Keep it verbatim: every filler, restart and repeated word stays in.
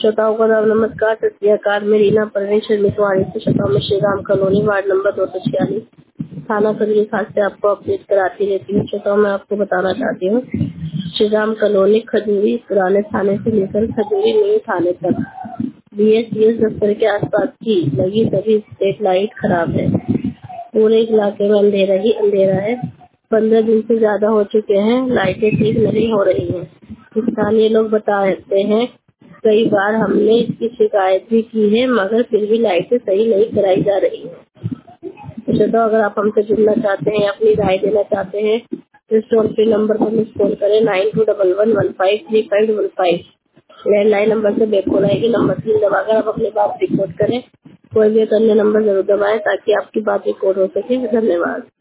श्रोताओं का नाम नमस्कार, सत श्री अकाल। मैं रीना परवीन शर्मा कुमारी से श्रोताओं में Shri Ram colony ward number दो सौ छियालीस थाना खजूरी खास से आपको अपडेट कराती रहती हूँ। श्रोताओं मैं आपको बताना चाहती हूँ, श्री राम कॉलोनी खजूरी पुराने थाने से लेकर खजूरी नई थाने तक बी एस सी एस दफ्तर के आसपास की लगी सभी स्ट्रीट लाइट खराब है। पूरे इलाके में अंधेरा ही अंधेरा है। पंद्रह दिन से ज्यादा हो चुके हैं, लाइटें ठीक नहीं हो रही हैं। स्थानीय लोग बताते हैं कई बार हमने इसकी शिकायत भी की है, मगर फिर भी लाइटें सही नहीं कराई जा रही हैं। तो अगर आप हमसे जुड़ना चाहते हैं, अपनी राय देना चाहते हैं तो इस टोल फ्री नंबर पर मिस कॉल करें nine two double one one five three five double five. Landline number से बैक कॉल आएगी, नंबर तीन दबाकर आप अपनी बात रिकॉर्ड करें। कोई भी एक अन्य नंबर जरूर दबाएं ताकि आपकी बात रिकॉर्ड हो सके। धन्यवाद।